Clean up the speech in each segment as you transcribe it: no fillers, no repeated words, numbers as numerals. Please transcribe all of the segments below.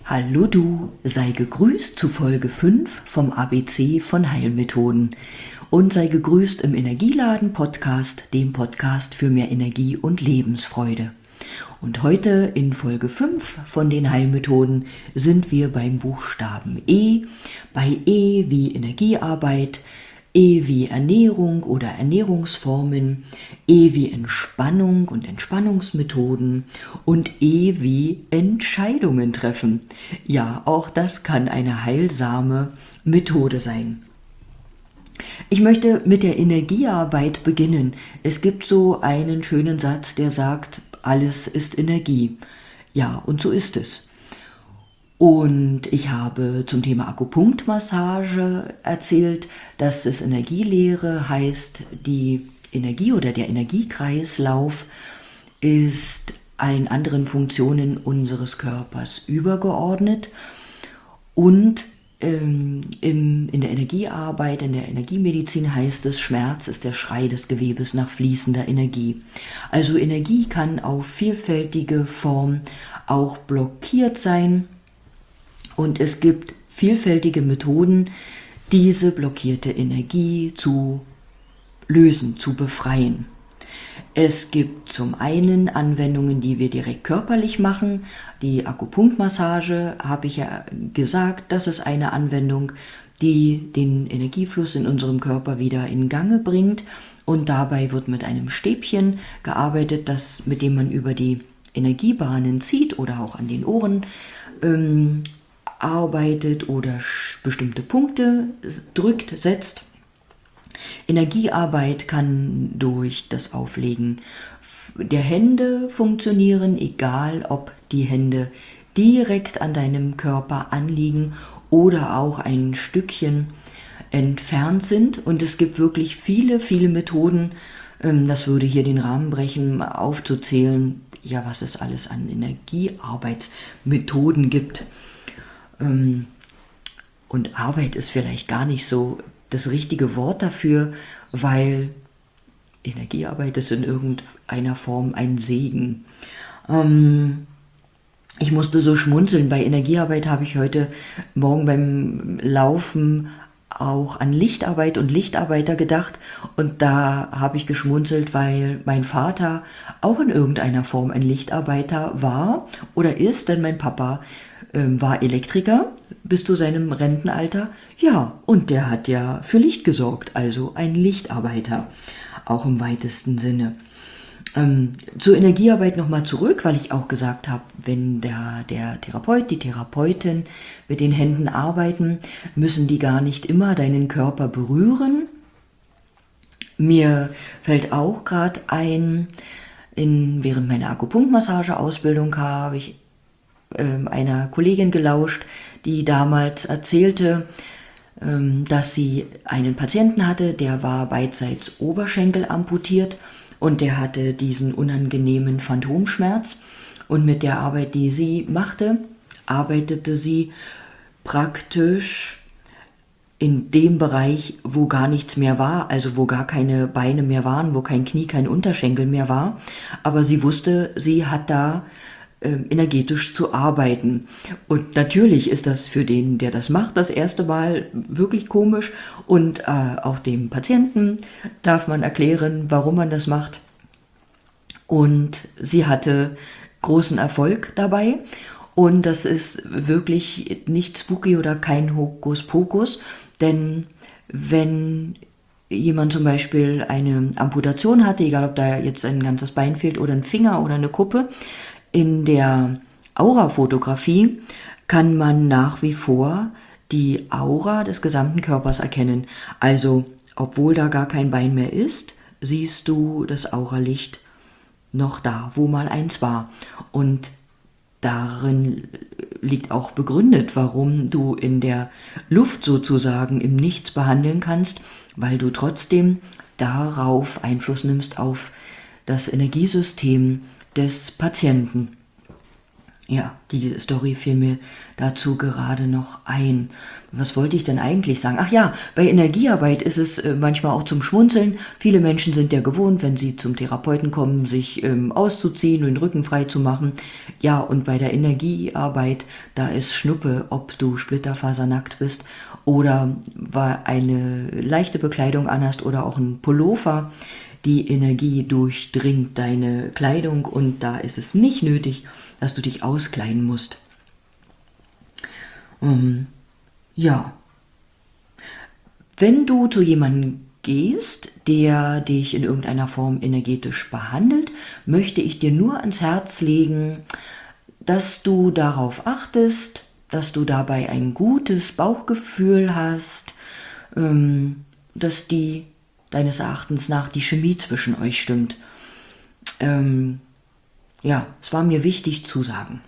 Hallo du, sei gegrüßt zu Folge 5 vom ABC von Heilmethoden und sei gegrüßt im Energieladen-Podcast, dem Podcast für mehr Energie und Lebensfreude. Und heute in Folge 5 von den Heilmethoden sind wir beim Buchstaben E, bei E wie Energiearbeit, E wie Ernährung oder Ernährungsformen, E wie Entspannung und Entspannungsmethoden und E wie Entscheidungen treffen. Ja, auch das kann eine heilsame Methode sein. Ich möchte mit der Energiearbeit beginnen. Es gibt so einen schönen Satz, der sagt, alles ist Energie. Ja, und so ist es. Und ich habe zum Thema Akupunktmassage erzählt, dass es Energielehre heißt, die Energie oder der Energiekreislauf ist allen anderen Funktionen unseres Körpers übergeordnet und in der Energiearbeit, in der Energiemedizin heißt es, Schmerz ist der Schrei des Gewebes nach fließender Energie. Also Energie kann auf vielfältige Form auch blockiert sein. Und es gibt vielfältige Methoden, diese blockierte Energie zu lösen, zu befreien. Es gibt zum einen Anwendungen, die wir direkt körperlich machen. Die Akupunktmassage, habe ich ja gesagt, das ist eine Anwendung, die den Energiefluss in unserem Körper wieder in Gange bringt. Und dabei wird mit einem Stäbchen gearbeitet, mit dem man über die Energiebahnen zieht oder auch an den Ohren arbeitet oder bestimmte Punkte drückt, setzt. Energiearbeit kann durch das Auflegen der Hände funktionieren, egal ob die Hände direkt an deinem Körper anliegen oder auch ein Stückchen entfernt sind. Und es gibt wirklich viele, viele Methoden, das würde hier den Rahmen brechen, aufzuzählen, ja, was es alles an Energiearbeitsmethoden gibt. Und Arbeit ist vielleicht gar nicht so das richtige Wort dafür, weil Energiearbeit ist in irgendeiner Form ein Segen. Ich musste so schmunzeln. Bei Energiearbeit habe ich heute Morgen beim Laufen auch an Lichtarbeit und Lichtarbeiter gedacht und da habe ich geschmunzelt, weil mein Vater auch in irgendeiner Form ein Lichtarbeiter war oder ist, denn mein Papa war Elektriker bis zu seinem Rentenalter. Ja, und der hat ja für Licht gesorgt, also ein Lichtarbeiter, auch im weitesten Sinne. Zur Energiearbeit nochmal zurück, weil ich auch gesagt habe, wenn der Therapeut, die Therapeutin mit den Händen arbeiten, müssen die gar nicht immer deinen Körper berühren. Mir fällt auch gerade ein, während meiner Akupunktmassage-Ausbildung habe ich einer Kollegin gelauscht, die damals erzählte, dass sie einen Patienten hatte, der war beidseits Oberschenkel amputiert und der hatte diesen unangenehmen Phantomschmerz. Und mit der Arbeit, die sie machte, arbeitete sie praktisch in dem Bereich, wo gar nichts mehr war, also wo gar keine Beine mehr waren, wo kein Knie, kein Unterschenkel mehr war. Aber sie wusste, sie hat da energetisch zu arbeiten. Und natürlich ist das für den, der das macht, das erste Mal wirklich komisch. Und auch dem Patienten darf man erklären, warum man das macht. Und sie hatte großen Erfolg dabei. Und das ist wirklich nicht spooky oder kein Hokuspokus. Denn wenn jemand zum Beispiel eine Amputation hatte, egal ob da jetzt ein ganzes Bein fehlt oder ein Finger oder eine Kuppe, in der Aurafotografie kann man nach wie vor die Aura des gesamten Körpers erkennen. Also, obwohl da gar kein Bein mehr ist, siehst du das Auralicht noch da, wo mal eins war. Und darin liegt auch begründet, warum du in der Luft sozusagen im Nichts behandeln kannst, weil du trotzdem darauf Einfluss nimmst auf das Energiesystem des Patienten. Ja, die Story fiel mir dazu gerade noch ein. Was wollte ich denn eigentlich sagen? Ach ja, bei Energiearbeit ist es manchmal auch zum Schmunzeln. Viele Menschen sind ja gewohnt, wenn sie zum Therapeuten kommen, sich auszuziehen und den Rücken frei zu machen. Ja, und bei der Energiearbeit, da ist Schnuppe, ob du splitterfasernackt bist oder eine leichte Bekleidung anhast oder auch ein Pullover. Die Energie durchdringt deine Kleidung und da ist es nicht nötig, dass du dich auskleiden musst. Ja, wenn du zu jemandem gehst, der dich in irgendeiner Form energetisch behandelt, möchte ich dir nur ans Herz legen, dass du darauf achtest, dass du dabei ein gutes Bauchgefühl hast, dass deines Erachtens nach die Chemie zwischen euch stimmt. Ja, es war mir wichtig zu sagen.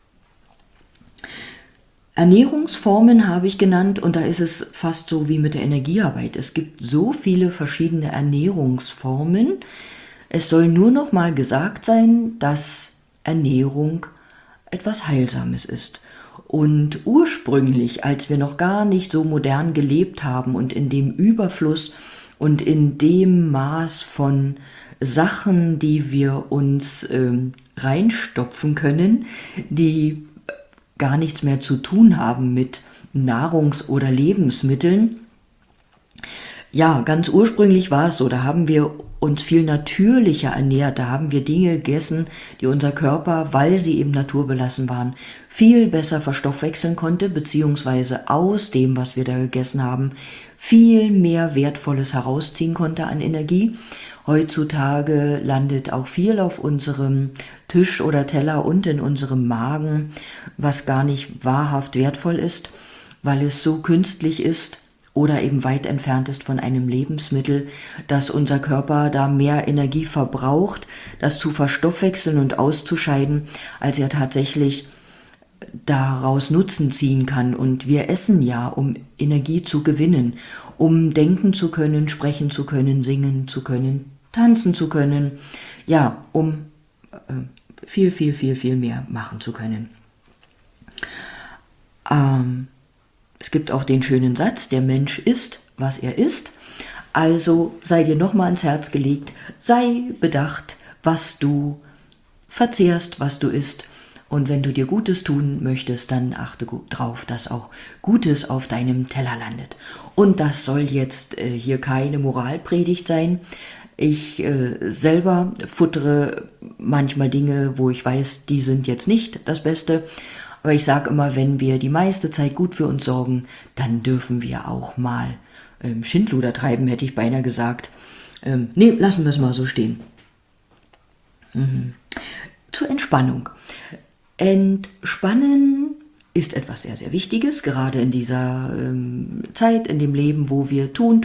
Ernährungsformen habe ich genannt und da ist es fast so wie mit der Energiearbeit. Es gibt so viele verschiedene Ernährungsformen. Es soll nur noch mal gesagt sein, dass Ernährung etwas Heilsames ist. Und ursprünglich, als wir noch gar nicht so modern gelebt haben und in dem Überfluss und in dem Maß von Sachen, die wir uns reinstopfen können, die gar nichts mehr zu tun haben mit Nahrungs- oder Lebensmitteln. Ja, ganz ursprünglich war es so, da haben wir uns viel natürlicher ernährt, da haben wir Dinge gegessen, die unser Körper, weil sie eben naturbelassen waren, viel besser verstoffwechseln konnte, beziehungsweise aus dem, was wir da gegessen haben, viel mehr Wertvolles herausziehen konnte an Energie. Heutzutage landet auch viel auf unserem Tisch oder Teller und in unserem Magen, was gar nicht wahrhaft wertvoll ist, weil es so künstlich ist oder eben weit entfernt ist von einem Lebensmittel, dass unser Körper da mehr Energie verbraucht, das zu verstoffwechseln und auszuscheiden, als er tatsächlich daraus Nutzen ziehen kann. Und wir essen ja, um Energie zu gewinnen, um denken zu können, sprechen zu können, singen zu können, tanzen zu können, ja, um viel, viel, viel, viel mehr machen zu können. Es gibt auch den schönen Satz, der Mensch isst, was er isst. Also sei dir nochmal ans Herz gelegt, sei bedacht, was du verzehrst, was du isst. Und wenn du dir Gutes tun möchtest, dann achte drauf, dass auch Gutes auf deinem Teller landet. Und das soll jetzt hier keine Moralpredigt sein. Ich selber futtere manchmal Dinge, wo ich weiß, die sind jetzt nicht das Beste. Aber ich sage immer, wenn wir die meiste Zeit gut für uns sorgen, dann dürfen wir auch mal Schindluder treiben, hätte ich beinahe gesagt. Nee, lassen wir es mal so stehen. Zur Entspannung. Entspannen ist etwas sehr, sehr Wichtiges, gerade in dieser Zeit, in dem Leben, wo wir tun,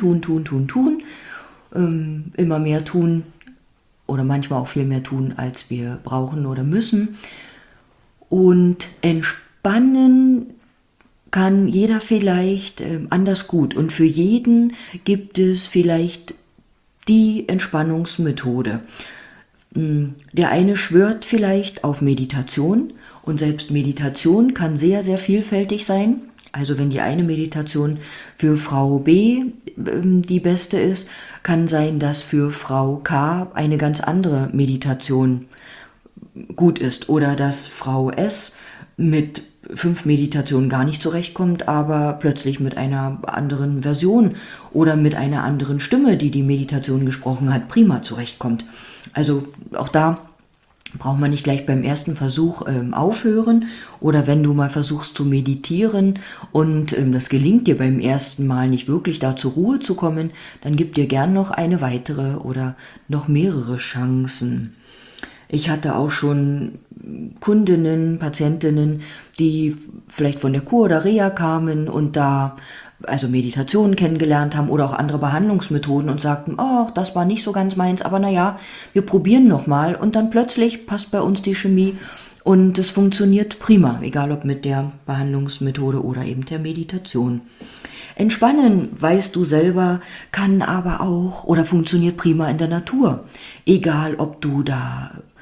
immer mehr tun oder manchmal auch viel mehr tun, als wir brauchen oder müssen. Und entspannen kann jeder vielleicht anders gut. Und für jeden gibt es vielleicht die Entspannungsmethode. Der eine schwört vielleicht auf Meditation und selbst Meditation kann sehr, sehr vielfältig sein. Also wenn die eine Meditation für Frau B die beste ist, kann sein, dass für Frau K eine ganz andere Meditation gut ist oder dass Frau S mit 5 Meditationen gar nicht zurechtkommt, aber plötzlich mit einer anderen Version oder mit einer anderen Stimme, die die Meditation gesprochen hat, prima zurechtkommt. Also auch da braucht man nicht gleich beim ersten Versuch aufhören oder wenn du mal versuchst zu meditieren und das gelingt dir beim ersten Mal nicht wirklich da zur Ruhe zu kommen, dann gib dir gern noch eine weitere oder noch mehrere Chancen. Ich hatte auch schon Kundinnen, Patientinnen, die vielleicht von der Kur oder Reha kamen und da also Meditationen kennengelernt haben oder auch andere Behandlungsmethoden und sagten, oh, das war nicht so ganz meins, aber naja, wir probieren nochmal und dann plötzlich passt bei uns die Chemie und es funktioniert prima, egal ob mit der Behandlungsmethode oder eben der Meditation. Entspannen, weißt du selber, kann aber auch oder funktioniert prima in der Natur, egal ob du da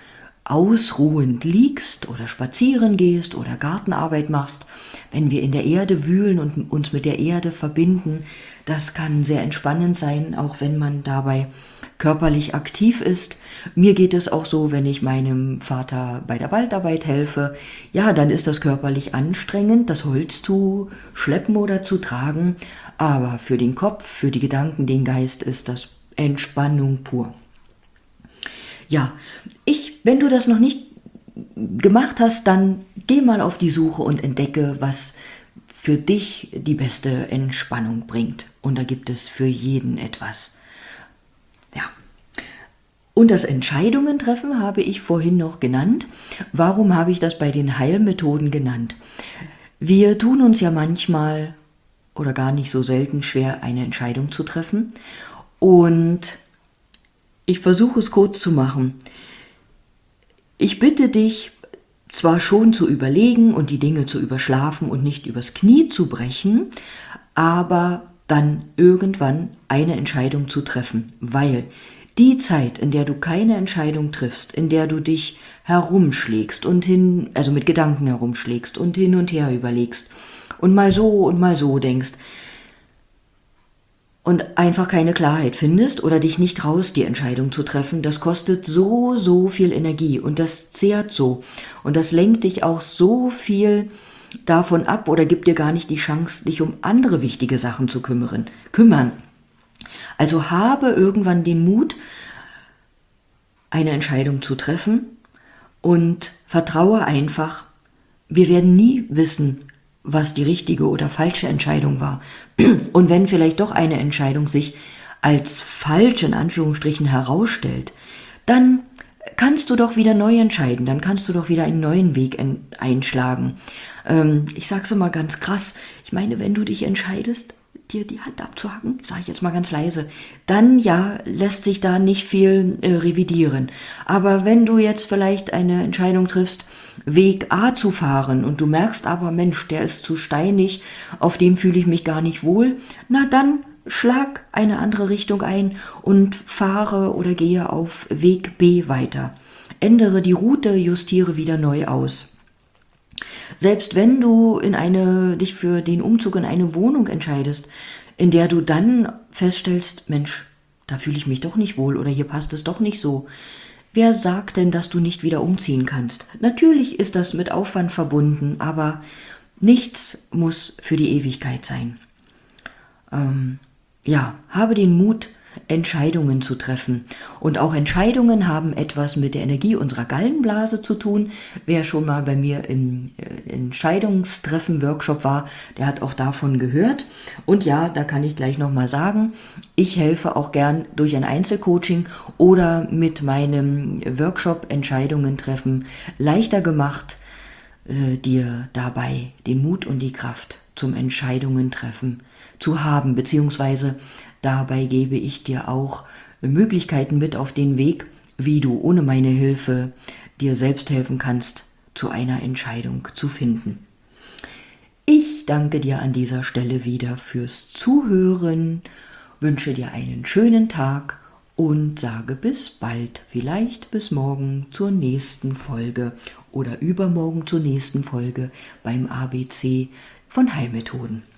ausruhend liegst oder spazieren gehst oder Gartenarbeit machst, wenn wir in der Erde wühlen und uns mit der Erde verbinden, das kann sehr entspannend sein, auch wenn man dabei körperlich aktiv ist. Mir geht es auch so, wenn ich meinem Vater bei der Waldarbeit helfe, ja, dann ist das körperlich anstrengend, das Holz zu schleppen oder zu tragen, aber für den Kopf, für die Gedanken, den Geist ist das Entspannung pur. Ja, wenn du das noch nicht gemacht hast, dann geh mal auf die Suche und entdecke, was für dich die beste Entspannung bringt. Und da gibt es für jeden etwas. Ja. Und das Entscheidungen treffen habe ich vorhin noch genannt. Warum habe ich das bei den Heilmethoden genannt? Wir tun uns ja manchmal oder gar nicht so selten schwer, eine Entscheidung zu treffen. Und ich versuche es kurz zu machen. Ich bitte dich, zwar schon zu überlegen und die Dinge zu überschlafen und nicht übers Knie zu brechen, aber dann irgendwann eine Entscheidung zu treffen, weil die Zeit, in der du keine Entscheidung triffst, in der du dich herumschlägst also mit Gedanken herumschlägst und hin und her überlegst und mal so denkst, und einfach keine Klarheit findest oder dich nicht traust, die Entscheidung zu treffen, das kostet so viel Energie und das zehrt so und das lenkt dich auch so viel davon ab oder gibt dir gar nicht die Chance, dich um andere wichtige Sachen zu kümmern. Also habe irgendwann den Mut, eine Entscheidung zu treffen und vertraue einfach, wir werden nie wissen, was die richtige oder falsche Entscheidung war. Und wenn vielleicht doch eine Entscheidung sich als falsch in Anführungsstrichen herausstellt, dann kannst du doch wieder neu entscheiden, dann kannst du doch wieder einen neuen Weg einschlagen. Ich sag's immer ganz krass, ich meine, wenn du dich entscheidest, dir die Hand abzuhacken, sage ich jetzt mal ganz leise, dann ja, lässt sich da nicht viel revidieren. Aber wenn du jetzt vielleicht eine Entscheidung triffst, Weg A zu fahren und du merkst aber, Mensch, der ist zu steinig, auf dem fühle ich mich gar nicht wohl, na dann schlag eine andere Richtung ein und fahre oder gehe auf Weg B weiter. Ändere die Route, justiere wieder neu aus. Selbst wenn du dich für den Umzug in eine Wohnung entscheidest, in der du dann feststellst, Mensch, da fühle ich mich doch nicht wohl oder hier passt es doch nicht so. Wer sagt denn, dass du nicht wieder umziehen kannst? Natürlich ist das mit Aufwand verbunden, aber nichts muss für die Ewigkeit sein. Habe den Mut, Entscheidungen zu treffen. Und auch Entscheidungen haben etwas mit der Energie unserer Gallenblase zu tun. Wer schon mal bei mir im Entscheidungstreffen-Workshop war, der hat auch davon gehört. Und ja, da kann ich gleich nochmal sagen, ich helfe auch gern durch ein Einzelcoaching oder mit meinem Workshop Entscheidungen treffen leichter gemacht, dir dabei den Mut und die Kraft zum Entscheidungen treffen zu haben, beziehungsweise dabei gebe ich dir auch Möglichkeiten mit auf den Weg, wie du ohne meine Hilfe dir selbst helfen kannst, zu einer Entscheidung zu finden. Ich danke dir an dieser Stelle wieder fürs Zuhören, wünsche dir einen schönen Tag und sage bis bald, vielleicht bis morgen zur nächsten Folge oder übermorgen zur nächsten Folge beim ABC von Heilmethoden.